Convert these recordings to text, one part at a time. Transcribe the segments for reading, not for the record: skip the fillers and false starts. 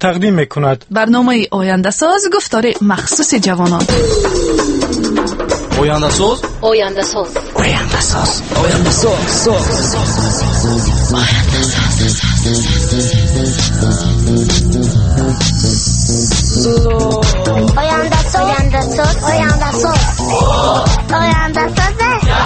تقدیم میکند. برنامه آینده ساز گفتار مخصوص جوانان. آینده ساز، آینده ساز، آینده ساز، آینده ساز، آینده ساز، آینده ساز، آینده ساز، آینده ساز.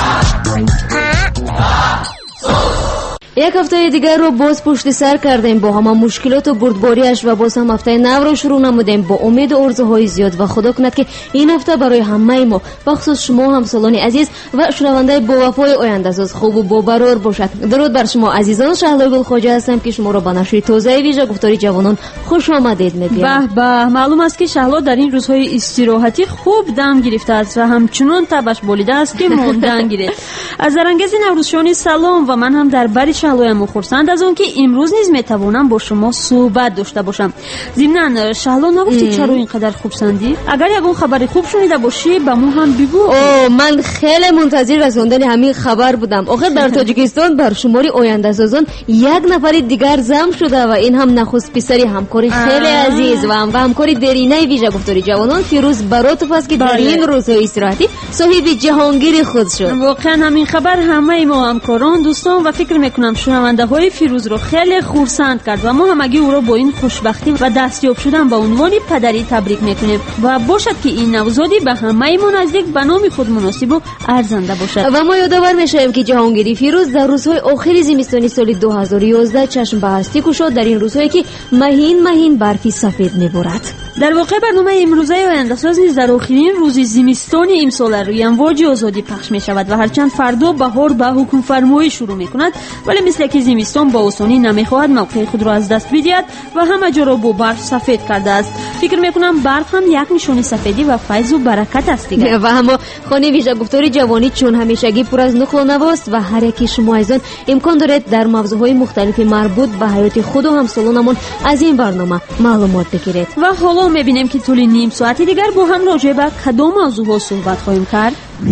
یک هفته دیگر رو باز پشت سر کردیم با همه مشکلات و بردباریش و باز هم هفته نو رو شروع نمودیم با امید و آرزوهای زیاد و خدا کند که این هفته برای همه ما بخصوص شما همسالان عزیز و شنونده با وفای آینده ساز خوب و باقرار باشد. درود بر شما عزیزان. شهلا گل خواجه هستم که شما را به نشر تازه ویژه گفتاری جوانان خوش آمدید میگویم. به معلوم است که شهلا در این روزهای استراحتی خوب دم گرفته است و همچنان تبش بالیده است که موندن گرفت. از زرنگز نوروزشانی سلام و من هم در بر شهلایم خرسند از اون که امروز نیز میتوانم با شما صحبت داشته باشم. ضمناً شهلا نگفتی چرا اینقدر خرسندی؟ اگر یگون خبر خوب شنیده باشی به ما هم بگو. من خیلی منتظر رساندن همین خبر بودم. آخر در تاجیکستان بر شماری آینده سازان یک نفر دیگر زم شده و این هم نخست پسری همکاری خیلی عزیز و همکاری درینه ویژه گفتاری جوانان فیروز براتوف است که در این روزهای استراحتی صاحب جهانگیر خود شد. واقعا همین خبر همه ما همکاران، دوستان و فکر میکنم شنونده های فیروز رو خیلی خرسند کرد و ما همگی او را با این خوشبختی و دستیاب شدن به عنوان پدری تبریک میکنیم و باشد که این نوزادی به همه ما نزدیک به نام خود مناسب و ارزنده باشد. و ما یادآور میشیم که جهانگیری فیروز در روزهای آخر زمستانی سال 2011 چشم به هستی گشود در این روزهایی که مهین برفی سفید میبارد. در واقع برنامه امروزه آینده ساز نیز در آخرین روز زمستان امسال روی امواج آزادی پخش می شود و هرچند فردا بهار به حکم فرمایی شروع می کند ولی مثل که زمستان با آسانی نمی خواهد موقع خود را از دست بدهد و همه جا را با برف سفید کرده است. فکر می کنم برف هم یک نشانی سفیدی و فیض و برکت است دیگر. و اما خانه ویژه گفتاری جوانی چون همیشگی پر از نقل و نواست و هر یکی شما ایزان امکان دارد در موضوعهای مختلفی مربوط به حیات خود و همسالانمان از این برنامه معلومات بگیرید. و حالا میبینیم که طول نیم ساعتی دیگر با هم راجع به کدام موضوعها صحبت خواهیم کرد.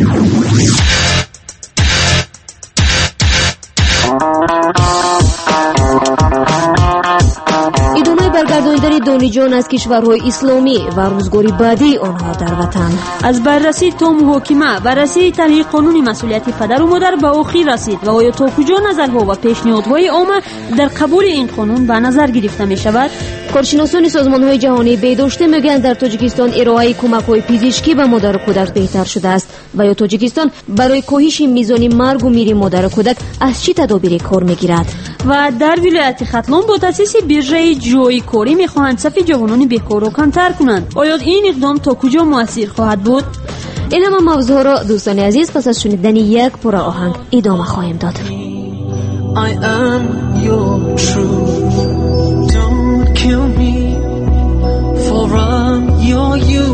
ادامه برگرداندن دانشجویان از کشورهای اسلامی و روزگاری بعدی آنها در وطن. از بررسی تا محاکمه، بررسی طرح قانون مسئولیت پدر و مادر به آخر رسید و آیا تا کجا نظرها و پیشنهادهای عامه در قبول این قانون به نظر گرفته می شود؟ کارشناسان سازمان‌های جهانی بیداشته میگن در تاجیکستان ارائه کمک‌های پزشکی به مادر و کودک بهتر شده است و یا تاجیکستان برای کاهش میزان مرگ و میر مادر و کودک از چه تدابیری کار میگیرد؟ و در ولایت ختلان با تأسیس بیرژه جای کاری میخواهند صف جوانان بیکار را کمتر کنند. آیا این اقدام تا کجا مؤثر خواهد بود؟ این همه موضوع را دوستان عزیز پس از شنیدن یک پاره آهنگ ادامه خواهیم داد. I am your truth. Don't kill me, for I'm your you.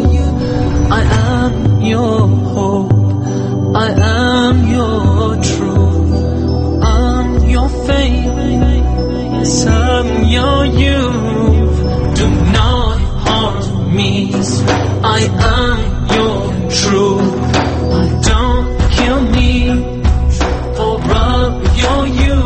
I am your hope. I am your truth. I'm your faith. Yes, I'm your youth. Do not harm me. I am your truth. Don't kill me, for I'm your you.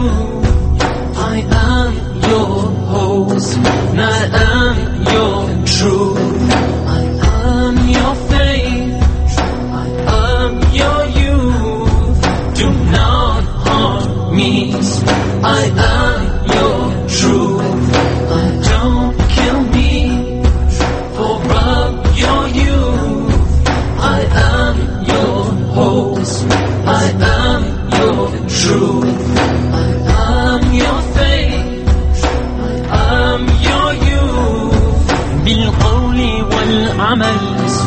I am your hope. I am your truth. I am your faith. I am your youth. Do not harm me. I am your truth. Don't kill me, for I'm your youth. I am your hope. I am your truth. I am your faith. I am your youth. بالقول والعمل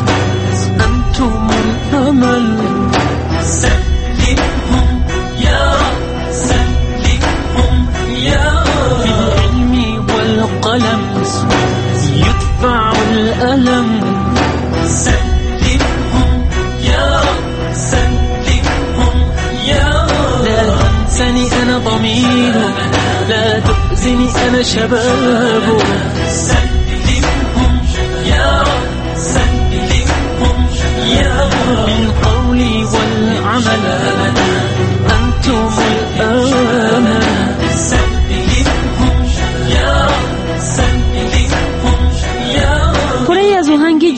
أنتم الأمل. سلمهم يا سلمهم يا بالعلم والقلم يدفع الألم. سلمهم يا سلمهم يا لا تنسني أنا ضمير لا تؤذني أنا شباب. سلمهم يا سلمهم يا بالقول والعمل أنتم الأمل. سلمهم يا سلمهم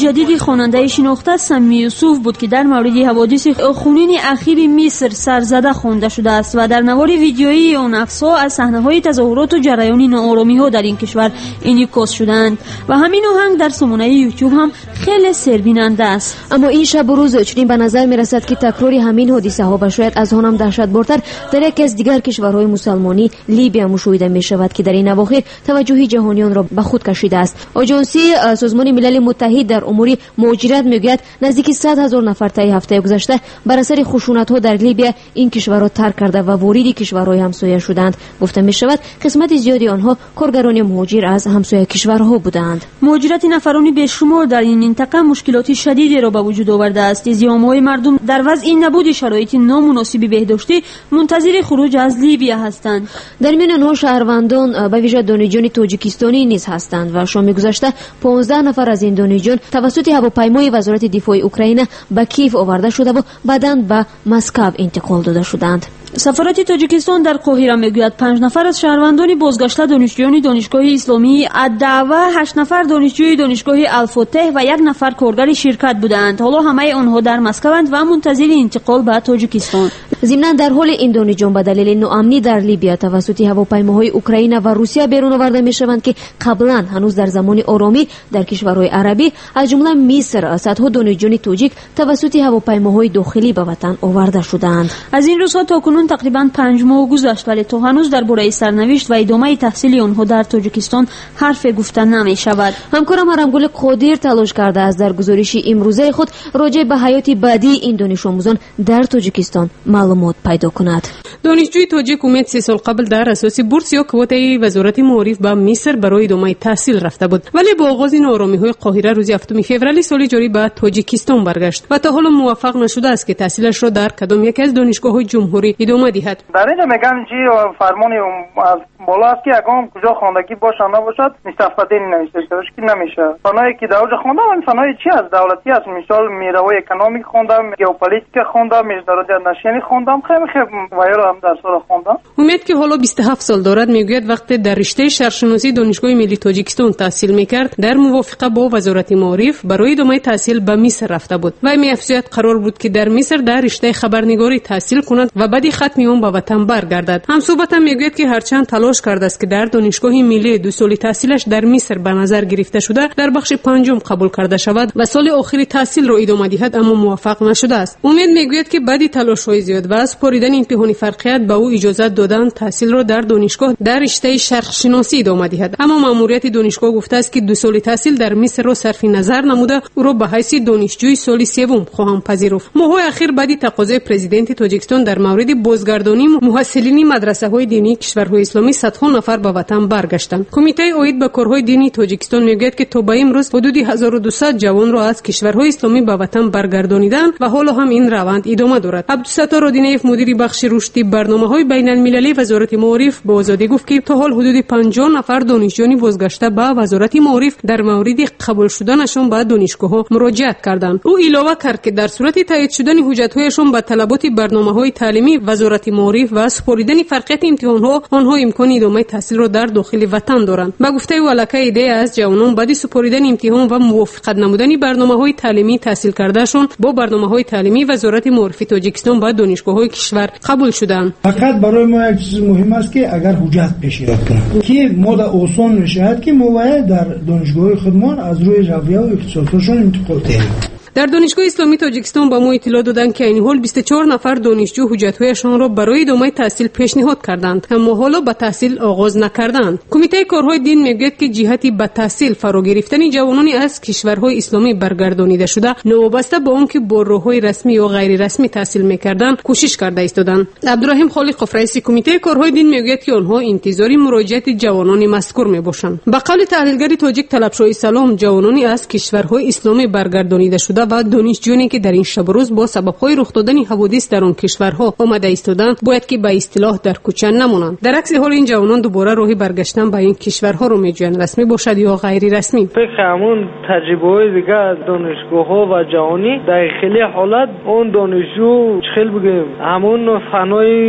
جدید خواننده شناخته سمی یوسف بود که در مورد حوادث خونین اخیر مصر سرزده خوانده شده است و در نوار ویدیویی اون عکس‌ها از صحنه‌های تظاهرات و جریان ناآرامی‌ها در این کشور انعکاس شدند و همین آهنگ در سامانه یوتیوب هم خیلی سربیننده است. اما این شب و روز چنین به نظر می‌رسد که تکرار همین حادثه‌ها و شاید از آن هم دهشتبارتر در یکی از دیگر کشورهای مسلمانی لیبیا مشاهده می‌شود که در این اواخر توجه جهانیان را به خود کشیده است. آژانسی سازمان ملل متحد در امور مهاجرت میگوید نزدیک 100,000 نفر طی هفته گذشته بر اثر خشونت‌ها در لیبیا این کشور را ترک کرده و وارد کشورهای همسایه شدند. گفته می‌شود قسمت زیادی آنها کارگران مهاجر از همسایه کشورها بودند. مهاجرت نفرانی بیشمار در این منطقه مشکلات شدیدی را به وجود آورده است. زیام‌های مردم در وضع نبود شرایط نامناسب بهداشتی منتظر خروج از لیبیا هستند. در میان آنها شهروندان به ویژه دانشجویان تاجیکستانی نیز هستند و شام گذشته 15 نفر از این دانشجویان توسط هواپیمای وزارت دفاع اوکراین به کیف آورده شده و بعداً به مسکو انتقال داده شدند. سفارت تاجیکستان در قاهره میگوید 5 نفر از شهروندان بازگشته دانشجویان دانشگاه اسلامی الدعوه، 8 نفر دانشجوی دانشگاه الفتح و 1 نفر کارگر شرکت بودند. حالا همه آنها در مسکو اند و منتظر انتقال به تاجیکستان. ضمناً در حال این دانشجویان به دلیل ناامنی در لیبیا توسط هواپیماهای اوکراین و روسیه بیرون آورده میشوند که قبلا هنوز در زمان آرامی در کشورهای عربی از جمله مصر صدها دانشجویان تاجیک توسط هواپیماهای داخلی به وطن آورده شدند. از این روزها تا کنون تقریبا 5 ماه گذشت ولی تا هنوز درباره سرنوشت و ادامه تحصیل آنها در تاجیکستان حرف گفته نمی شود. همکارم هرمگل قادر تلاش کرده است در گزارش امروزه خود راجع به حیات بعدی این دانش آموزان در تاجیکستان معلومات پیدا کند. دانشجوی تاجیک امید 3 سال قبل در اساس بورس یا کوتای وزارت معارف به مصر برای ادامه تحصیل رفته بود ولی با آغاز ناآرامی‌های قاهره روز 7 فوریه سال جاری به تاجیکستان برگشت و تا حالا موفق نشده است که تحصیلش را در کدام یک از دانشگاه‌های جمهوری ادامه دهد. در اینجا میگن چی فرمان از بالا است که اگه کجا خواندگی باشه نباشد مستفاده نمیشه که نمیشه. فنایی که در اونجا خوندم این فنای چی از دولتی است، مثال میروای اکونومیک خوندم، ژئوپلیتیک خوندم، مجدرات نشینی خوندم، خیلی وایرا هم درس را خوندم. امید که حالا 27 سال دارد میگوید وقتی در رشته شهرشناسی دانشگاه ملی تاجیکستان تحصیل میکرد در موافقه با وزارت معارف برای ادامه تحصیل به مصر رفته بود و میافزاید قرار بود که در مصر در رشته خبرنگاری تحصیل کند و بعد ختم اون به وطن برگردد. هم صحبتم میگوید که هرچند تلاش کرده است که در دانشگاه ملی 2 ساله تحصیلش در مصر به نظر گرفته شده در بخش 5 قبول کرده شود و سال آخر تحصیل را ادامه دهد اما موفق نشده است. امید میگوید که بعد تلاش‌های زیاد و از سپاریدن امتحان فرقیت به او اجازه دادند تحصیل را در دانشگاه در رشته شرقشناسی ادامه دهد اما ماموریت دانشگاه گفته است که 2 ساله تحصیل در مصر را صرف نظر نموده او را به حیث دانشجوی سال 3 خواهم پذیرفت. ماه‌های اخیر بعد تقاضای پرزیدنت تاجیکستان در مورد بازگردانی محصلین مدرسه‌های دینی کشورهای اسلامی صدها نفر به وطن برگشتند. کمیته اید به کارهای دینی تاجیکستان میگوید که تا به امروز حدود 1200 جوان را از کشورهای اسلامی به وطن برگردانیدند و حالا هم این روند ادامه دارد. عبدالستار رادینیف مدیر بخش رشد برنامه‌های بین‌المللی وزارت معارف به آزادی گفت که تا حال حدود 50 نفر دانشجویان بازگشته به وزارت معارف در مورد قبول شدنشان به دانشگاه‌ها مراجعت کردند. او علاوه کرد که در صورت تایید شدن حجت‌هایشان به طلبات برنامه‌های تعلیمی وزارت معارف و سپاریدن فرقیت امتحان‌ها آنها امکان ادامه تحصیل را در داخل وطن دارند. با گفته ولکه ایده از جوانان بعد سپاریدن امتحان و موافقت نمودن برنامه‌های تعلیمی تحصیل کردهشان با برنامه‌های تعلیمی وزارت معارف تاجیکستان به دانشگاه‌های کشور قبول شدند. فقط برای ما یک چیز مهم است که اگر حجت پیشرفت کنیم که ما در آسان میشه که ما باید در دانشگاه خودمان از روی رویه و اختصاصشون انتقال دهیم. در دانشگاه اسلامی تاجیکستان به ما اطلاع دادند که این حال 24 نفر دانشجو حجت‌هایشان را برای ادامه تحصیل پیشنهاد کردند اما حالا به تحصیل آغاز نکردند. کمیته کارهای دین میگوید که جهتی به تحصیل فرا گرفتن جوانانی از کشورهای اسلامی برگردانیده شده نوابسته به آنکه با راههای رسمی یا غیر رسمی تحصیل می‌کردند کوشش کرده ایستادند. عبدالرحیم خالق رئیس کمیته کارهای دین میگوید که آنها انتظار مراجعت جوانان مذکور میباشند. به قول تحلیلگر تاجیک طلبشاه سلام جوانانی از کشورهای اسلامی برگردانیده شده و دانشجویانی که در این شب روز با سبب‌های رخ دادن حوادث در آن کشورها آمده ایستادند باید که به اصطلاح در کوچه نمانند. در عکس حال این جوانان دوباره راهی برگشتن به این کشورها رو میجویند، رسمی باشد یا غیر رسمی. فکر همون تجربه‌های دیگه از دانشگاه‌ها و جهانی در خیلی حالت اون دانشجو چخل بگیم همون فنای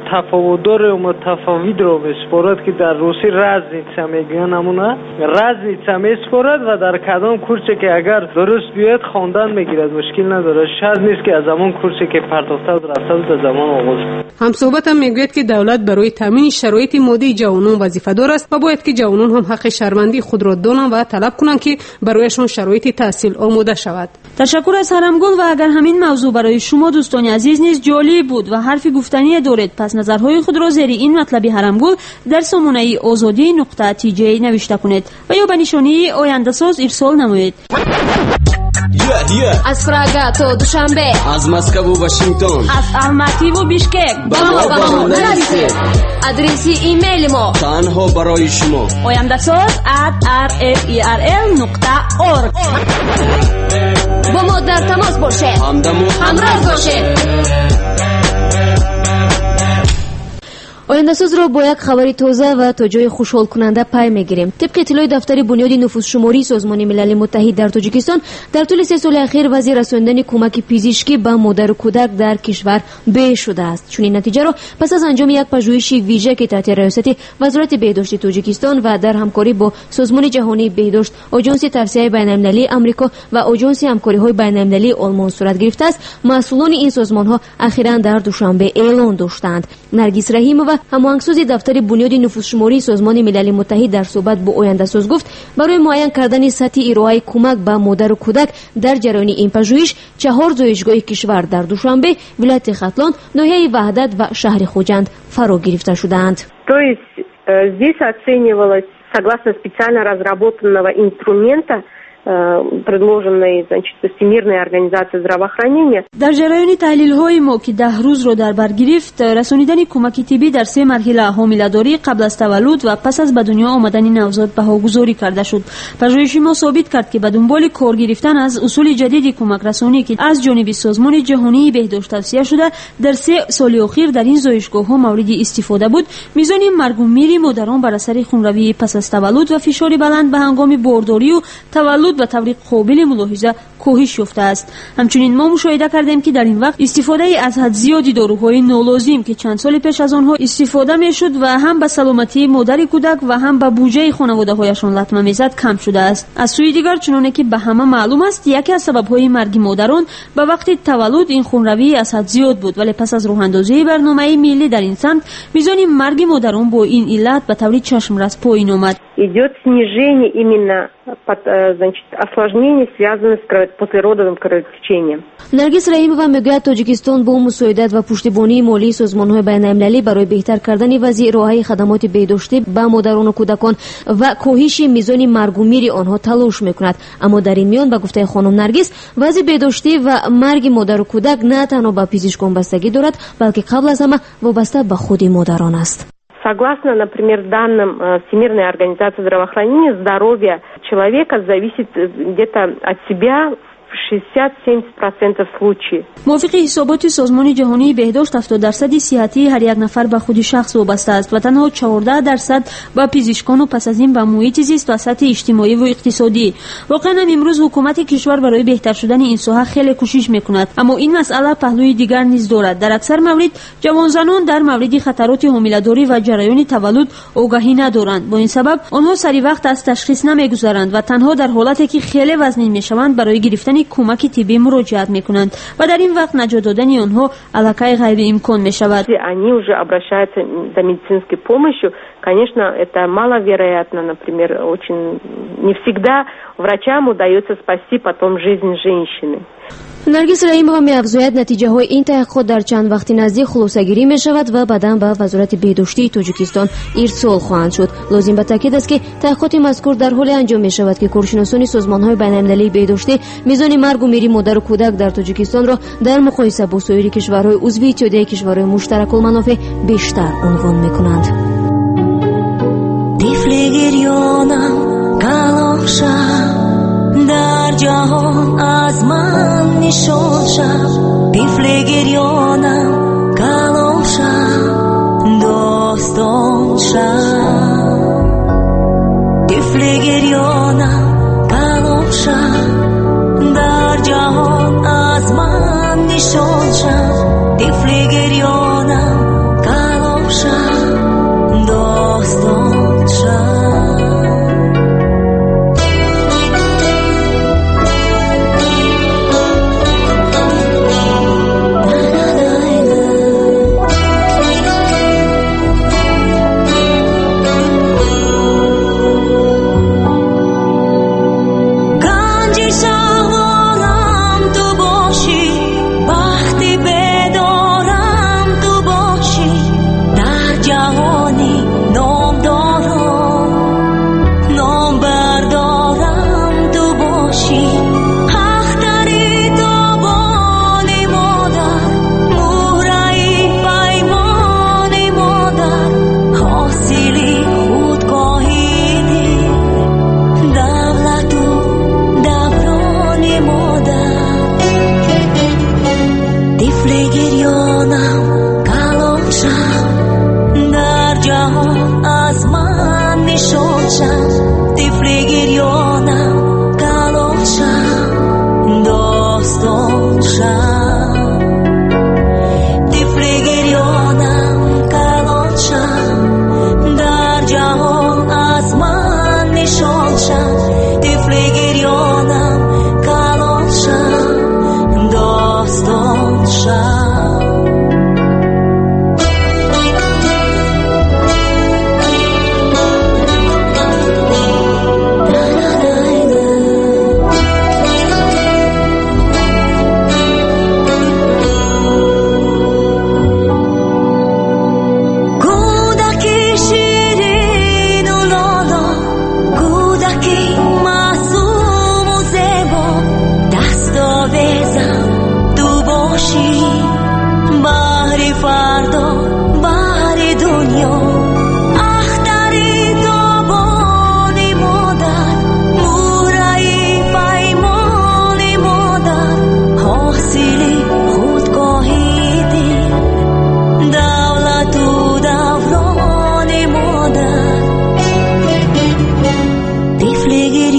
تفاوت‌دار و متفاوت رو میسپارد که در روسی رازنیتسا میگن، همونه رازنیتسا میسپارد و در کدام کورسی که اگر درست بیاید خواندن میگیرد، مشکل نداره. شرط نیست که از زمان کورسی که پرداخته رفته در زمان آغاز. هم صحبت هم میگوید که دولت برای تامین شرایط مادی جوانان وظیفه دار است و باید که جوانان هم حق شهروندی خود را دانند و طلب کنند که برایشان شرایط تحصیل آماده شود. تشکر از هرمگل. و اگر همین موضوع برای شما دوستان عزیز نیز جالب بود و حرفی گفتنی دارید، پس نظرهای خود را زیر این مطلبی هرمگل در سامانه azadi.tj نوشته کنید و یا به نشانی آینده ساز ارسال نمایید. از پراگا تا دوشنبه، از مسکو و واشنگتن، از الماتی و بیشکک با ما نرسید. آدرس ایمیل ما تنها برای شما oyandasaz@rferl.org. با ما در تماس باشه، همراه باشه. آینده ساز را با یک خبری تازه و تا جای خوشحال کننده پی میگیریم. طبق اطلاع دفتر بنیاد نفوس شماری سازمان ملل متحد در تاجیکستان، در طول 3 سال اخیر وضع رساندن کمک پزشکی به مادر و کودک در کشور به شده است. چون این نتیجه را پس از انجام یک پژوهش ویژه که تحت رئاست وزارت بهداشت تاجیکستان و در همکاری با سازمان جهانی بهداشت، آژانس توسعه بین‌المللی آمریکا و آژانس همکاری‌های بین‌المللی آلمان صورت گرفته است، مسئولان این سازمان‌ها اخیراً در دوشنبه اعلان داشتند. نرگس رحیمова، هماهنگساز دفتر بنیاد نفوس شماری سازمان ملل متحد، در صحبت با آینده ساز گفت برای معین کردن سطح ارائه کمک به مادر و کودک در جریان این پژوهش 4 زایشگاه کشور در دوشنبه، ولایت خاتلان، ناحیه وحدت و شهر خوجند فرا گرفته شدند. То есть здесь оценивалось согласно специально разработанного инструмента, предложенной, значит, Всемирной организацией здравоохранения. در جریان تحلیل‌های ما که 10 روز را در بر گرفت، رسانیدن کمک طبی در 3 مرحله حامله‌داری، قبل از تولد و پس از به دنیا آمدن نوزاد بهاگذاری کرده شد. پژوهش ما ثابت کرد که به دنبال کار گرفتن از اصول جدید کمک رسانی که از جانب سازمان جهانی بهداشت توصیه شده، در 3 سال اخیر در این زایشگاه‌ها مورد استفاده بود، میزان مرگ و میر مادران بر اثر خونروی پس از تولد و فشار بلند به هنگام بارداری و تولد به طور قابل ملاحظه کاهش یافته است. همچنین ما مشاهده کردیم که در این وقت استفاده از حد زیادی داروهای نالازم که چند سال پیش از آنها استفاده میشد و هم به سلامتی مادر کودک و هم به بودجه خانواده‌هایشان لطمه میزد کم شده است. از سوی دیگر چنانه که به همه معلوم است، یکی از سبب‌های مرگ مادران به وقت تولد این خونروی از حد زیاد بود، ولی پس از راه‌اندازی برنامه ملی در این سمت، میزان مرگ مادران با این علت به طور چشم‌رس پایین آمد. Идет снижение именно значит, осложнений, связанных с послеродовым кровотечением. نرگس رحیمова میگوید تاجیکستان با مساعدت و پشتیبانی مالی سازمان‌های بین‌المللی برای بهتر کردن وضع ارائه خدمات بهداشتی به مادران و کودکان و کاهش میزان مرگ و میر آنها تلاش میکند. اما در این میان به گفته خانم نرگس، وضع بهداشتی و مرگ مادر و کودک نه تنها به پزشکان بستگی дорад، بلکه قبل از همه وابسته به خود مادران است. Согласно, например, данным Всемирной организации здравоохранения, здоровье человека зависит где-то от себя в 60-70% случаев. موافق حسابات سازمان جهانی بهداشت 70% صحتی هر یک نفر به خود شخص وابسته است و تنها 14% به پزشکان و پس از این به محیط زیست و سطح اجتماعی و اقتصادی. واقعا امروز حکومت کشور برای بهتر شدن این ساحه خیلی کوشش میکند، اما این مسئله پهلوی دیگر نیز دارد. در اکثر موارد جوان زنان در مورد خطرات حامله‌داری و جریان تولد آگاهی ندارند. با این سبب آنها سری وقت از تشخیص نمیگذارند و تنها در حالتی که خیلی وزنین میشوند برای گرفتن کمک طبی مراجعت میکنند و در این وقت نجات دادن آنها علاقه غیر امکان میشود. Они уже обращаются за медицинской помощью. Конечно, это маловероятно, например, очень не всегда врачам удается спасти потом жизнь женщины. نرگس رحیمова می‌افزاید نتیجه های این تحقیقات در چند وقت نزدیک خلاصه‌گیری می‌شود و بعداً به وزارت بهداشتی تاجیکستان ارسال خواهند شد. لازم به تاکید است که تحقیقات مذکور در حال انجام می‌شود که کارشناسان سازمان‌های بین‌المللی بهداشتی میزان مرگ و میر مادر و کودک در تاجیکستان را در مقایسه با سایر کشورهای عضو اتحادیه کشورهای مشترک المنافع بیشتر عنوان می‌کنند. در جهان از من نشان شد، طفل گریانم کلام شد، داستان شد. طفل گریانم کلام شد، در جهان از من نشان شد، طفل گریانم کلام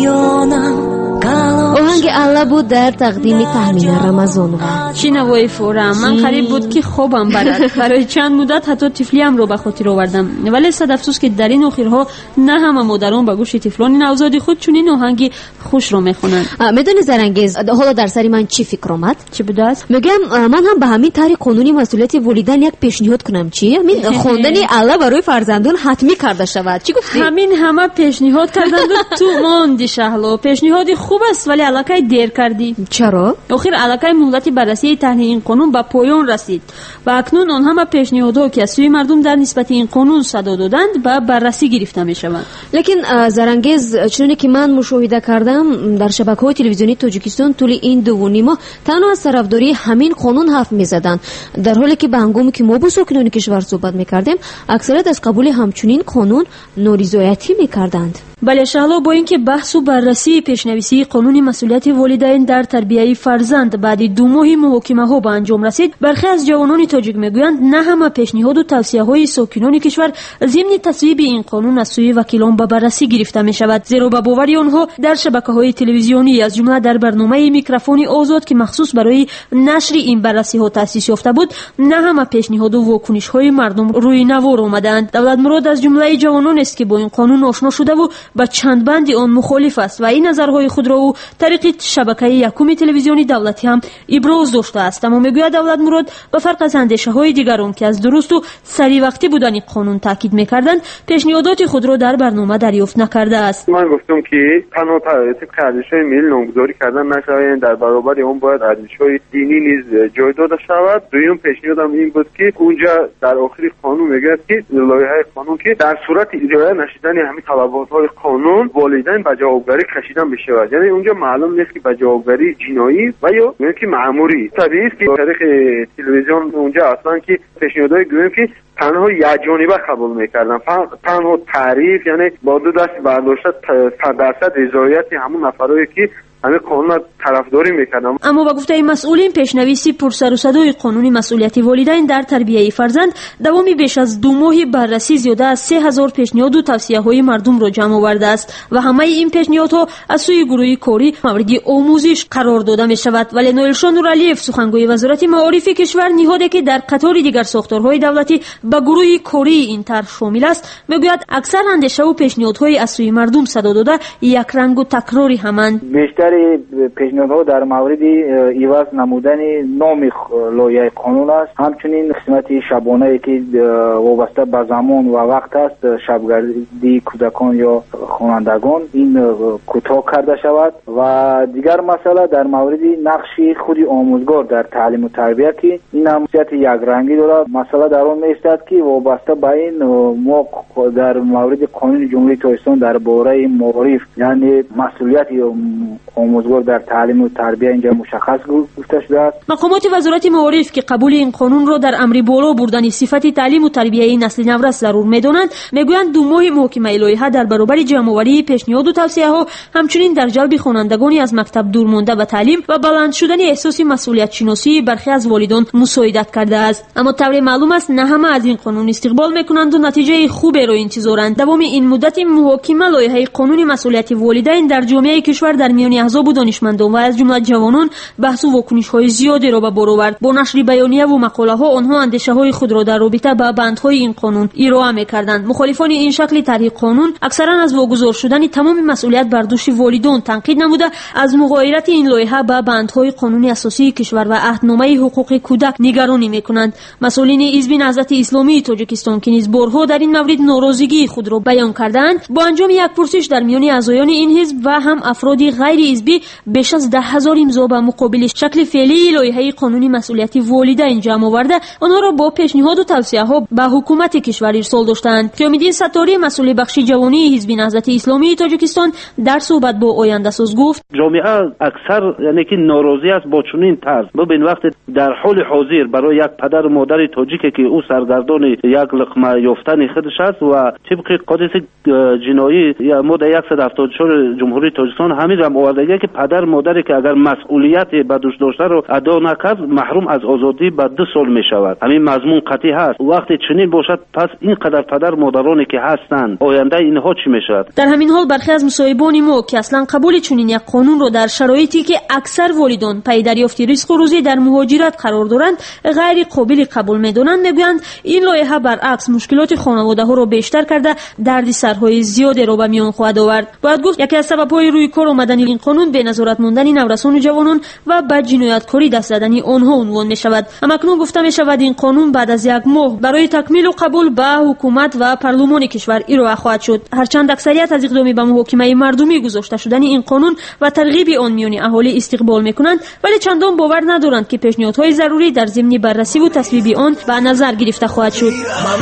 آهنگ الله بود در تقدیم تحمین رمضان و شنوای فورا من قریب بود که خوابم برد. برای چند مدت حتی طفلیم رو به خاطر آوردم، ولی صد افسوس که در این آخرها نه همه مادران به گوش طفلان نوزاد خود چنین آهنگی خوش رو میخونن. میدونی زرنگیز حالا در سری من چی فکر اومد؟ چی بود است؟ میگم من هم به همین طریق قانونی مسئولیت والدین یک پیشنهاد کنم. چی؟ همین خواندن الله برای فرزندان حتمی کرده شود. چی گفتی؟ همین همه پیشنهاد کردند و تو ماندی شهلا. پیشنهادی خوب است ولی الکی دیر کردی. چرا؟ آخر الکی مهلت بررسی طرح این قانون به پایان رسید و اکنون آن همه پیشنهادها که از سوی مردم در نسبت این قانون صدا دادند به بررسی گرفته میشوند. لیکن زرنگیز چنانه که من مشاهده کردم در شبکه‌های تلویزیونی تاجیکستان طول این 2.5 ماه تنها از طرفداری همین قانون حرف میزدند، در حالی که به هنگامی که ما با ساکنان کشور صحبت میکردیم اکثریت از قبول همچنین قانون نارضایتی میکردند. بله شهلا، با اینکه بحث و بررسی پیشنویسی قانون مسئولیت والدین در تربیت فرزند بعد 2 ماه محاکمه ها به انجام رسید، برخی از جوانان تاجیک میگویند نه همه پیشنهاد و توصیه های ساکنان کشور ضمن تصویب این قانون از سوی وکیلان به بررسی گرفته می شود، زیرا به باور آنها در شبکه‌های تلویزیونی از جمله در برنامه میکروفون آزاد که مخصوص برای نشر این بررسی ها تأسیس یافته بود، نه همه پیشنهاد و واکنش های مردم روی نوار آمدند. دولت مراد از جمله جوانان است که با این قانون آشنا شده و با چند بند آن مخالف است و این نظرهای خود را او طریق شبکه یکم تلویزیونی دولتی هم ابراز داشته است. اما میگوید دولت مراد به فرق از اندیشه‌های دیگران که از درست و سری وقتی بودن این قانون تاکید می‌کردند، پیشنهادات خود را در برنامه دریافت نکرده است. من گفتم که تنها طبق ارزش‌های ملی نامگذاری کردن نشود، در برابر اون باید ارزش‌های دینی نیز جای داده شود. دوم پیشنهادم این بود که اونجا در آخر قانون میگه که لایحه قانون که در صورت اجرای نشدن همین طلبات‌های قانون والدین به جوابگری کشیدن بشود، یعنی اونجا معلوم نیست که به جوابگری جنایی و یا که مأموری. طبیعی است که طریق تلویزیون اونجا اصلا که پیشنهادهای گویم که تنها یک جانبه قبول میکردن، تنها تعریف، یعنی با 2 دست برداشته 100% رضایت همون نفرایی که همه قانون طرفداری میکنم. اما با گفته مسئولین پیشنویسی پرسر و صدای قانونی مسئولیت والدین در تربیت فرزند دوامی بیش از 2 ماه بررسی زیاده از 3000 پیشنهاد و توصیه های مردم را جمع آورده است و همه این پیشنهادها از سوی گروه کاری مورد آموزش قرار داده می شود. ولی نویلشان نورعلیف سخنگوی وزارت معارف کشور نهاده که در قطار دیگر ساختارهای دولتی به گروه کاری این طرح شامل است، میگوید اکثر اندیشه و پیشنهادهای از سوی مردم صدا داده یک رنگ و تکراری همند. پیشنهادها در مورد عوض نمودن نام لایحه قانون است، همچنین قسمت شبانه که وابسته به زمان و وقت است، شبگردی کودکان یا خوانندگان، این کوتاه کرده شود. و دیگر مسئله در مورد نقش خود آموزگار در تعلیم و تربیت که این هم صورت یک رنگی دارد. مسئله در آن می‌استد که وابسته به این ما در مورد قانون جمهوری تاجیکستان درباره معارف، یعنی مسئولیت آموزگار در تعلیم و تربیت اینجا مشخص گفته شده است. مقامات وزارت معارف که قبول این قانون را در امر بالا بردن صفت تعلیم و تربیت نسل نو را ضرور می‌دانند، میگویند 2 ماه محاکمه لایحه در برابر جمع‌آوری پیشنهاد و توصیه‌ها، همچنین در جلب خوانندگانی از مکتب دور مانده به تعلیم و بلند شدن احساس مسئولیت شناسی برخی از والدان مساعدت کرده است. اما طبعا معلوم است نه همه از این قانون استقبال می‌کنند و نتیجه خوبی را انتظارند. دوام این مدت محاکمه لایحه قانون مسئولیت والدین در جامعه کشور در میان احزاب و دانشمندان و از جمله جوانان بحث و واکنش‌های زیادی را به بار آورد. با نشر بیانیه و مقاله‌ها آنها اندیشه‌های خود را در رابطه با بندهای این قانون ارائه می‌کردند. مخالفان این شکل طرح قانون اکثرا از واگذار شدن تمام مسئولیت بر دوش والدین تنقید نموده از مغایرت این لایحه با بندهای قانونی اساسی کشور و عهدنامه حقوق کودک نگرانی می‌کنند. مسئولین حزب نهضت اسلامی تاجیکستان که نیز بارها در این مورد ناراضگی خود را بیان کردند، با انجام یک پرسش در میان اعضایان این حزب و هم افراد غیر حزبی بیش از 10,000 امضا به مقابل شکل فعلی لایحه قانونی مسئولیت والدین جمع آورده آنها را با پیشنهاد و توصیه‌ها به حکومت کشور ارسال داشتند. پیام‌الدین ستاری مسئول بخش جوانی حزب نهضت اسلامی تاجیکستان در صحبت با آینده ساز گفت: جامعه اکثر یعنی که ناراضی است با چنین طرز. ببین وقتی در حال حاضر برای یک پدر و مادر تاجیکی که او سرگردان یک لقمه یافتن خودش است و طبق قانون جنایی یا ماده 174 جمهوری تاجیکستان همین را آوردگی میگه که پدر مادری که اگر مسئولیت به دوش داشته رو ادا نکرد محروم از آزادی به 2 سال میشود. همین مضمون قطعی هست. وقتی چنین باشد پس اینقدر پدر مادرانی که هستند آینده اینها چی میشود؟ در همین حال برخی از مصاحبان ما که اصلا قبول چنین یک قانون رو در شرایطی که اکثر والدان پی دریافت رزق و روزی در مهاجرت قرار دارند غیر قابل قبول میدونند، میگویند این لایحه برعکس مشکلات خانواده ها رو بیشتر کرده دردسرهای زیادی رو به میان خواهد آورد. باید گفت یکی از سبب‌های روی کار آمدن این قانون به نظارت ماندن نورسان جوانان و به جنایتکاری دست زدن آنها عنوان می شود. اما اکنون گفته می شود این قانون بعد از 1 ماه برای تکمیل و قبول به حکومت و پارلمان کشور ارائه خواهد شد. هرچند اکثریت از اقدام به محاکمه مردمی گذاشته شدن این قانون و ترغیب آن میان اهالی استقبال میکنند، ولی چندان باور ندارند که پیشنهادهای ضروری در ضمن بررسی و تصویب آن به نظر گرفته خواهد شد.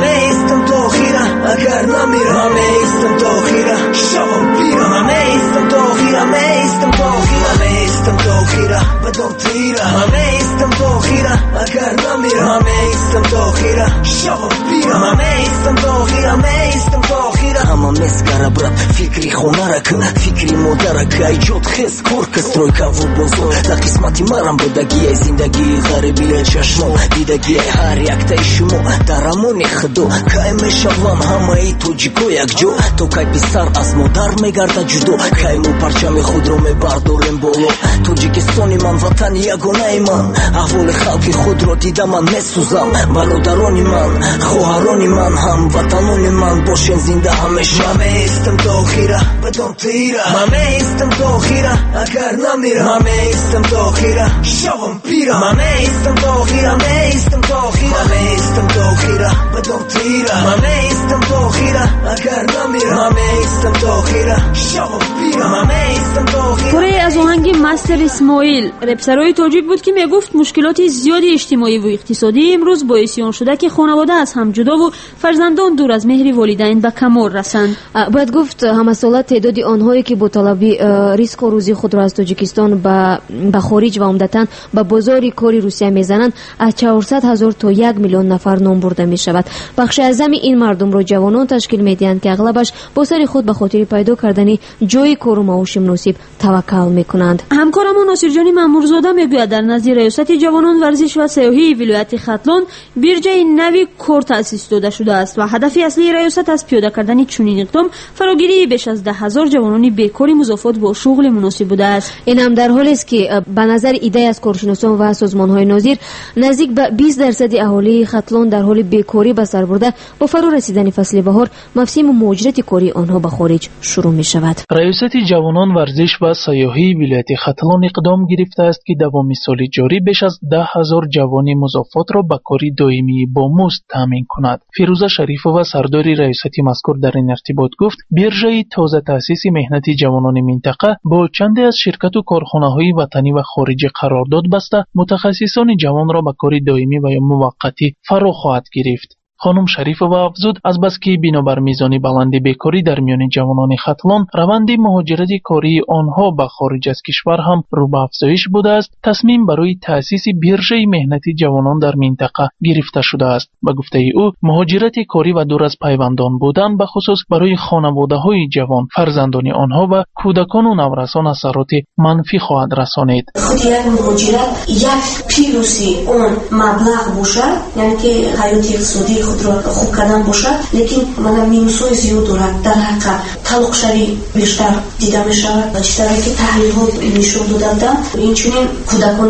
Hamma meskara brat fikri khonara kun fikri modara ka ijod khis kor ka stroyka vu bozor da qismati maram budagi ay zindagi gharibi chashmo didagi har yakta shumo daramoni khdo kay meshavam hamai tujiko yakjo to kay pisar az modar megarda judo kay mo parchami khud ro mebardorem bolo Tojikistoni man vatani yagonai man ahvol khalqi khud ro didam man mesuzam barodaroni man khoharoni man ham vatanoni man boshen zinda همه استم تا آخیره بدون تیره همه استم تا آخیره اگر نمیره همه استم تا آخیره شوم پیره همه استم تا آخیره همه استم تا آخیره همه استم تا آخیره بدون تیره همه استم تا آخیره اگر نمیره همه استم تا آخیره شوم پیره همه استم تا آخیره. کره از آهنگ مستر اسماعیل رپسرای تاجیک بود که میگفت مشکلات زیادی اجتماعی و اقتصادی امروز باعث آن شده که خانواده از هم جدا و فرزندان دور از مهر والدین به کمال رسند. باید گفت همساله تعداد آنهایی که با طلب ریسک و روزی خود را از تاجیکستان به خارج و عمدتاً به بازار کاری روسیه میزنند از 400,000 تا 1 میلیون نفر نام برده می شود. بخش اعظم این مردم را جوانان تشکیل میدهند که اغلبش با سر خود به خاطر پیدا کردن جای کار و معاش مناسب توکل میکنند. همکارمون ناصرجانی مامورزاده میگوید در نزد ریاست جوانان ورزش و سیاحی ولایت ختلان برجه نوی کار تأسیس داده شده است و هدف اصلی ریاست از پیاده کردن چنین اقدام فراگیری بیش از 10,000 جوانان بیکاری مضافات با شغل مناسب بوده است. این هم در حالی است که به نظر ایده از کارشناسان و سازمان‌های ناظر نزدیک به 20% اهالی ختلان در حال بیکاری به سر برده با فرا رسیدن فصل بهار موسم مهاجرت کاری آنها به خارج شروع می شود. ریاست جوانان ورزش و سیاحی ولایت ختلان اقدام گرفته است که دوام سال جاری بیش از 10,000 جوان مضافات را به کاری دائمی با مزد تامین کند. فیروزه شریفه و سردار ریاست مذکور در این ارتباط گفت بیرژه تازه تأسیس مهنت جوانان منطقه با چندی از شرکت و کارخانه‌های وطنی و خارجی قرارداد بسته متخصصان جوان را به کار دائمی و یا موقتی فرا خواهد گرفت. خانم شریف و افزود از بس که بنابر میزان بلند بیکاری در میان جوانان ختلان روند مهاجرت کاری آنها به خارج از کشور هم رو به افزایش بوده است، تصمیم برای تأسیس بیرژه مهنت جوانان در منطقه گرفته شده است. به گفته او مهاجرت کاری و دور از پیوندان بودن به خصوص برای خانواده‌های جوان فرزندان آنها و کودکان و نورسان اثرات منفی خواهد رسانید. خود یک مهاجرت یک پیروزی اون مبلغ باشد، یعنی که حیات اقتصادی خود را خوب کردن باشد، لیکن من مینوس‌های زیاد دارد. در حق طلاق شوی بیشتر دیده می شود و چیزایی که تحلیل ها نشون دادند این چنین کودکان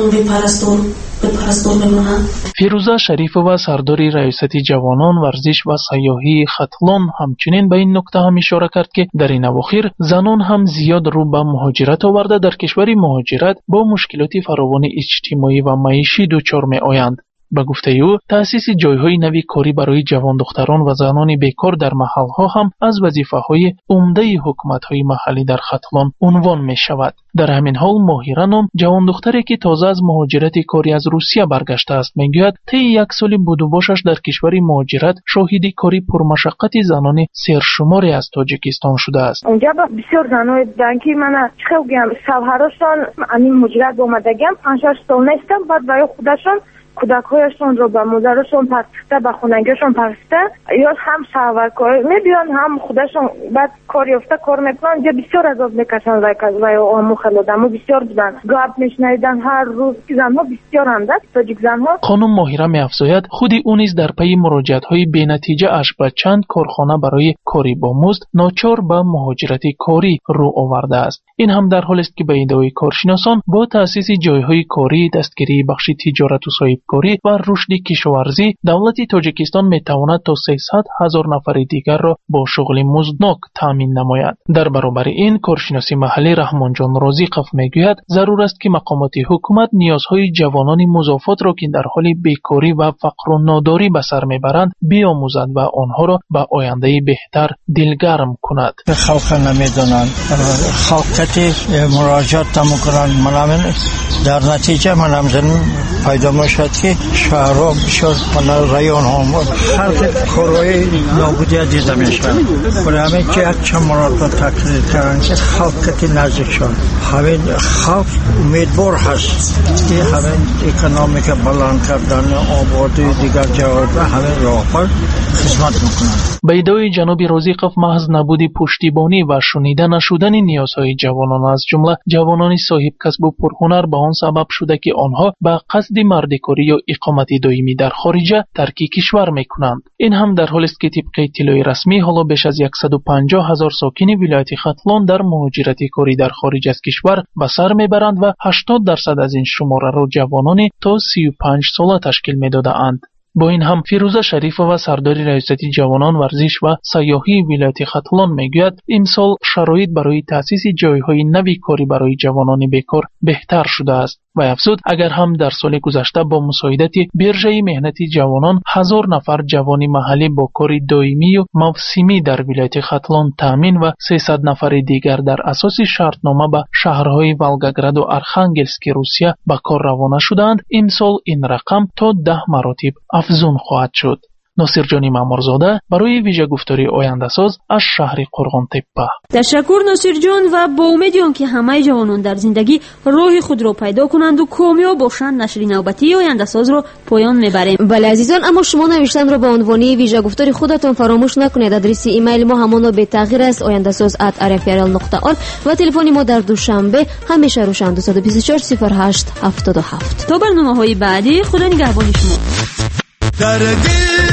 بپرستور میمونند. فیروزه شریف و سردار ریاست جوانان ورزش و سیاحی ختلان همچنین به این نکته هم اشاره کرد که در این اواخر زنان هم زیاد رو به مهاجرت آورده در کشور مهاجرت با مشکلات فراوان اجتماعی و معیشی دچار می آیند. به گفته او تأسیس جایهای نوی کاری برای جوان دختران و زنان بیکار در محلها هم از وظیفه‌های عمده حکومت‌های محلی در ختلان عنوان می شود. در همین حال ماهیره نام جوان دختری که تازه از مهاجرت کاری از روسیه برگشته است میگوید طی 1 سال بود و باشش در کشور مهاجرت شاهد کاری پرمشقت زنان سرشماری از تاجیکستان شده است. اونجا بسیار زنای بودن که من خیلی شوهراشون همین مهاجرت اومدگم 5-6 سال نیستم، بعد برای خودشون کودک‌هایشان رو به مادرشون پرسیده به خونگیشون پرسیده یا هم شهرکار میبیان هم خودشون بعد کار یافته کار میکنن یا بسیار عذاب میکشن و آمو خیلی آدمو بسیار بودن گپ میشنیدن هر روز که زنها بسیار هم دست تاجیک زنها. خانم ماهیره می‌افزاید خودی او نیز در پی مراجعت‌های بی‌نتیجه اش به چند کارخانه برای کاری با مزد ناچار به مهاجرت کاری رو آورده است. این هم در حالی است که به ادعای کارشناسان با تأسیس جایهای کاری، دستگیری بخش تجارت و صاحبکاری و رشد کشاورزی دولت تاجیکستان می‌تواند تا 300,000 نفر دیگر را با شغل مزدناک تامین نماید. در برابر این کارشناس محلی رحمان جان رازیقов میگوید ضرور است که مقامات حکومت نیازهای جوانان مضافات را که در حال بیکاری و فقر و ناداری به سر میبرند بیاموزد و آنها را به آینده بهتر دلگرم کند. خلق نمیدونند خلقتی مراجعت نمیکنند منم در نتیجه منم پیدا میشد که شهرها بسیار رایون هم خلق کارهای نابودی دیده میشن برای همین که یک چند مراتب تقریر کردن که خلقتی نزدیک شد همین خلق امیدوار هست که همین اکنامیک بلند کردن آبادی دیگر جواب همین راه پر خدمت میکنند. به ادعای جناب رازیقов محض نبود پشتیبانی و شنیده نشدن نیازهای جوانان از جمله جوانان صاحب کسب و پرهنر به آن سبب شده که آنها به قصد مردکاری یا اقامت دائمی در خارج ترک کشور میکنند. این هم در حالی است که طبق اطلاع رسمی حالا بیش از 150,000 ساکن ولایت ختلان در مهاجرت کاری در خارج از کشور به سر میبرند و 80% از این شماره را جوانان تا 35 ساله تشکیل میدادند. با این هم فیروزه شریفه و سردار ریاست جوانان ورزش و سیاحی ولایت ختلان میگوید امسال شرایط برای تأسیس جایهای نوی کاری برای جوانان بیکار بهتر شده است و افزود اگر هم در سال گذشته با مساعدت بیرژه مهنتی جوانان 1000 نفر جوان محلی با کار دائمی و موسمی در ولایت ختلان تامین و 300 نفر دیگر در اساس شرطنامه به شهرهای ولگاگراد و ارخانگلسک روسیه به کار روانه شدند، امسال این رقم تا 10 مراتب افزون خواهد شد. ناصرجانی مامورزاده برای ویژه گفتاری آینده ساز از شهر قرغان تپه. تشکر ناصر جان و با امید که همه جوانان در زندگی راه خود را پیدا کنند و کامیاب باشند نشر نوبتی آینده ساز را پایان میبریم. بله عزیزان، اما شما نوشتن را به عنوان ویژه گفتاری خودتان فراموش نکنید. آدرس ایمیل ما همان به تغییر است oyandasoz@rfrl.org و تلفن ما در دوشنبه همیشه روشن 224 08 77. تا برنامه‌های بعدی خدا نگهبان شما.